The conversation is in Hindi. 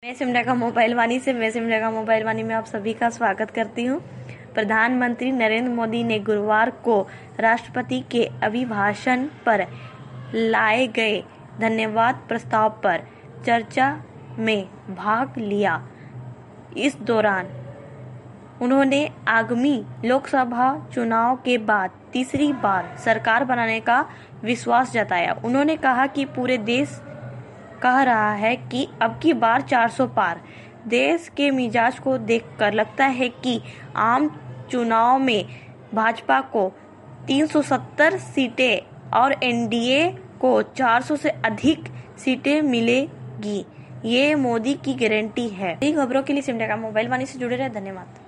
मैं सिमरन मोबाइल वाणी में आप सभी का स्वागत करती हूँ। प्रधानमंत्री नरेंद्र मोदी ने गुरुवार को राष्ट्रपति के अभिभाषण पर लाए गए धन्यवाद प्रस्ताव पर चर्चा में भाग लिया। इस दौरान उन्होंने आगामी लोकसभा चुनाव के बाद तीसरी बार सरकार बनाने का विश्वास जताया। उन्होंने कहा कि पूरे देश कह रहा है कि अब की बार 400 पार। देश के मिजाज को देखकर लगता है कि आम चुनाव में भाजपा को 370 सीटें और एनडीए को 400 से अधिक सीटें मिलेगी। ये मोदी की गारंटी है। नई खबरों के लिए सिमरन मोबाइल वाणी से जुड़े रहे। धन्यवाद।